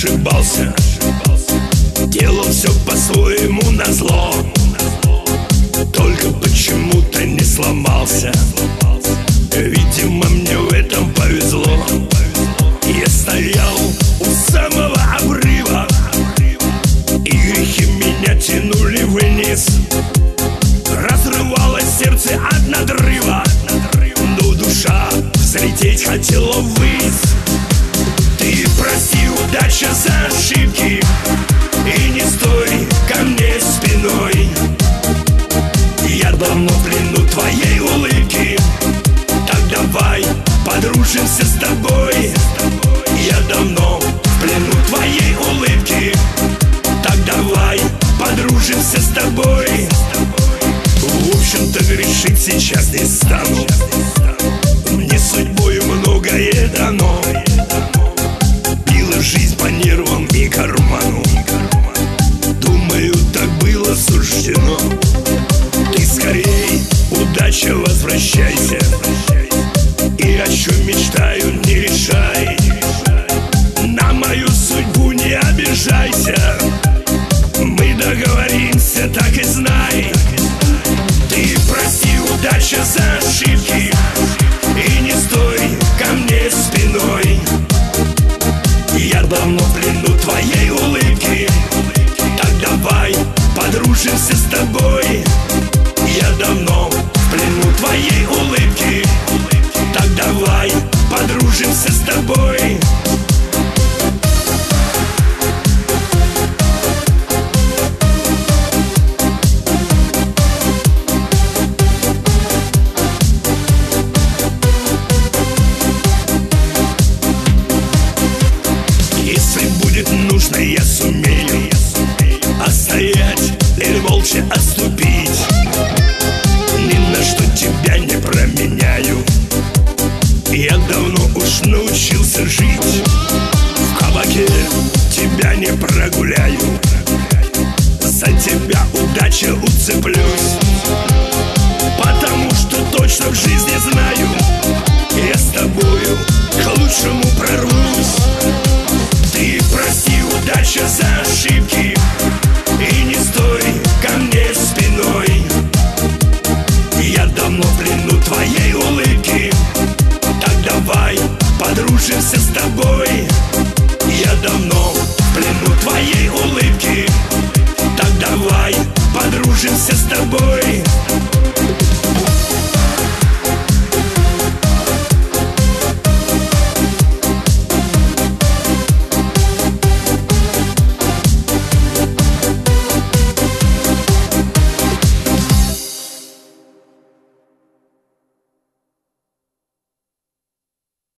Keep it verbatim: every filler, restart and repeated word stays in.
ошибался, делал все по-своему назло. Только почему-то не сломался. Видимо, мне в этом повезло. Я стоял у самого обрыва, и грехи меня тянули вниз. Разрывалось сердце от надрыва, но душа взлететь хотела ввысь. Ты прости, удача, за ошибки, и не стой ко мне спиной. Я давно в плену твоей улыбки, так давай подружимся с тобой. Я давно в плену твоей улыбки, так давай подружимся с тобой. В общем-то, грешить сейчас не стану, мне судьбой многое дано. Била жизнь по нервам и карману, думаю, так было суждено. Ты скорей, удача, возвращайся, и о чем мечтаю, не решай. На мою судьбу не обижайся, мы договоримся, так и знай. Ты прости, удача, за ошибки, и не стой ко мне спиной. Я давно в плену твоей улыбки, так давай подружимся с тобой. Я давно в плену твоей улыбки, так давай подружимся с тобой. Если будет нужно, я сумею отстоять или молча отступить. Ни на что тебя не променяю, я давно уж научился жить. В кабаке тебя не прогуляю, за тебя, удача, уцеплюсь. Потому что точно в жизни знаю, я с тобою к лучшему прорвусь. Ты прости, удача, за ошибки, и не стой ко мне спиной. Я давно в плену твоей улыбки, так давай подружимся с тобой. Я давно в плену твоей улыбки, так давай подружимся с тобой.